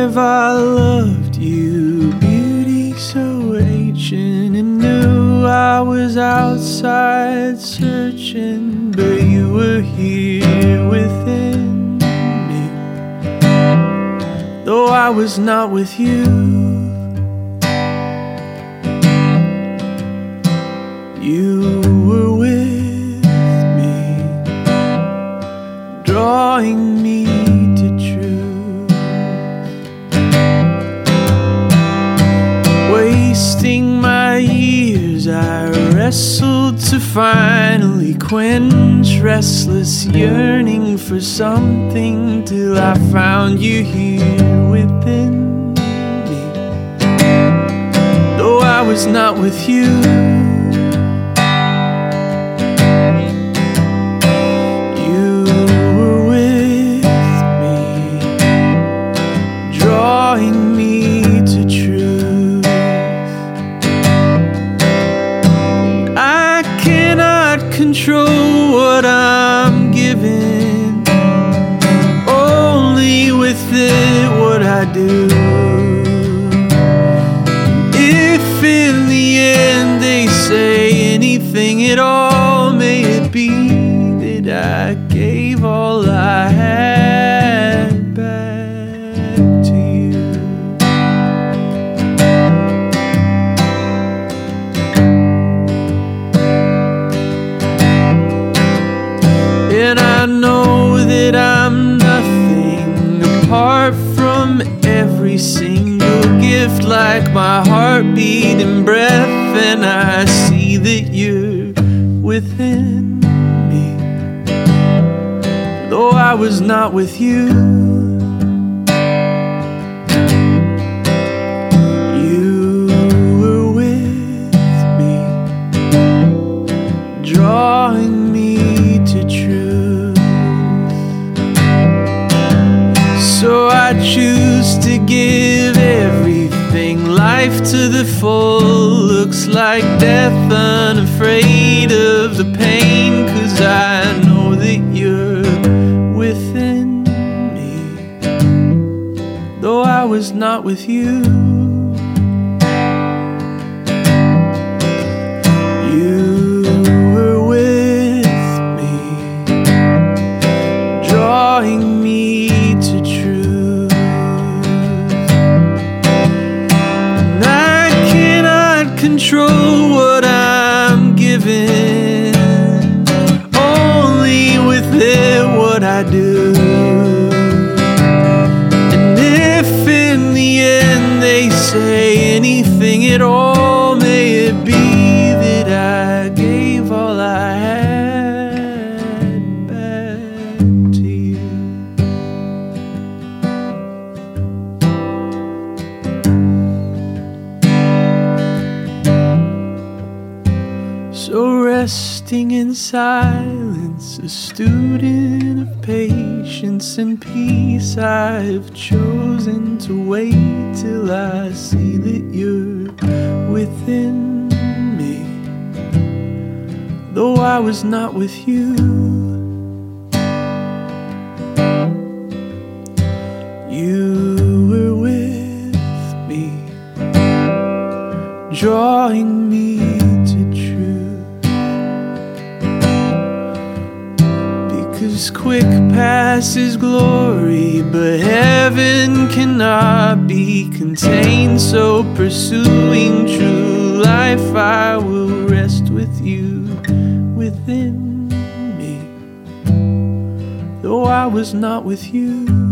have I loved you? Beauty so ancient and new. I was outside searching, but you were here within me. Though I was not with you, you were with me, drawing me to truth. Wasting my years, I wrestled to finally quench restless yearning for something, till I found you here within me. Though I was not with you, control what I'm given, only with it what I do. If in the end they say anything at all, may it be that I gave all I had back to you. And I know that I'm nothing apart from every single gift, like my heartbeat and breath. And I see that you're within me, though I was not with you. You were with me, drawing me to truth. So I choose to give everything, life to the full. Looks like death, unafraid of the pain, 'cause I know that you're within me, though I was not with you. You were with me, drawing me to truth. And I cannot control what I'm given, only with it what I do. And if in the end they say anything at all, may it be that I gave all I had back to you. So resting in silence, a student of patience and peace, I've chosen to wait till I see that you're within me, though I was not with you. You were with me, drawing me to truth. Because quick passes glory, but heaven cannot be contained. So pursuing true life, I will rest with you within me, though I was not with you.